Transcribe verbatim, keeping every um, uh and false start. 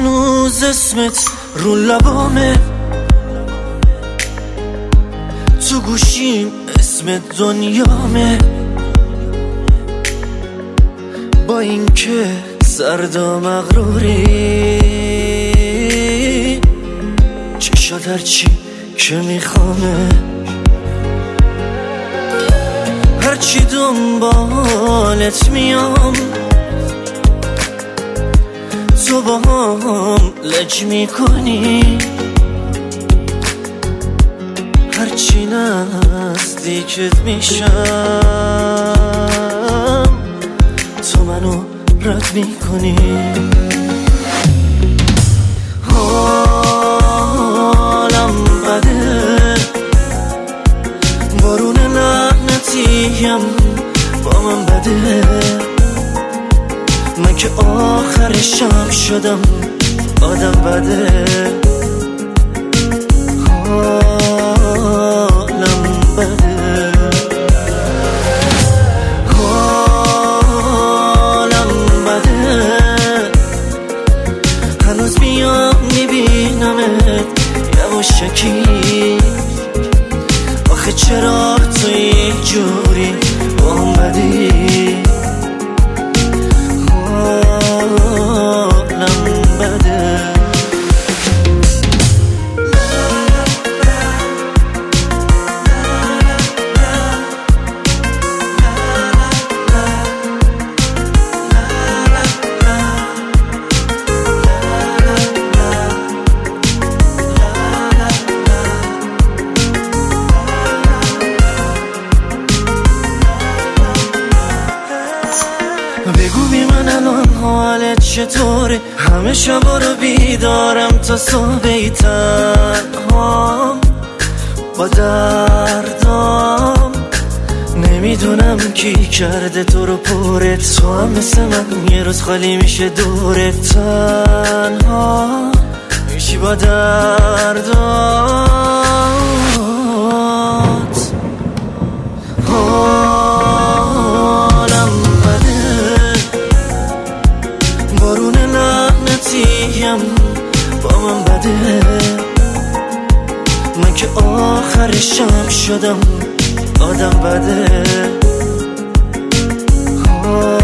هنوز اسمت رو لبامه، تو گوشیم اسمت دنیامه. با اینکه سرد و مغروری، چشات هرچی که میخوامه، هرچی دنبالت میام، تو با هم لج میکنی. هرچی نزدیکت میشم، تو منو رد میکنی. حالم بده، بارون لعنتیم با من بده. من که آخر شب شدم آدم بده. حالم بده، حالم بده. هنوز میام میبینمت یواشکی. آخه چرا تو اینجوری با هم بدی؟ بگو بی من الان حالت چطوره؟ همه شبا رو بیدارم تا صبحی تنهام با دردام. نمیدونم کی کرده تو رو پرت، تو هم مثل من یه روز خالی میشه دورت. تنها میشی با دردات. بارون لعنتیم با من بده. من که آخر شب شدم آدم بده.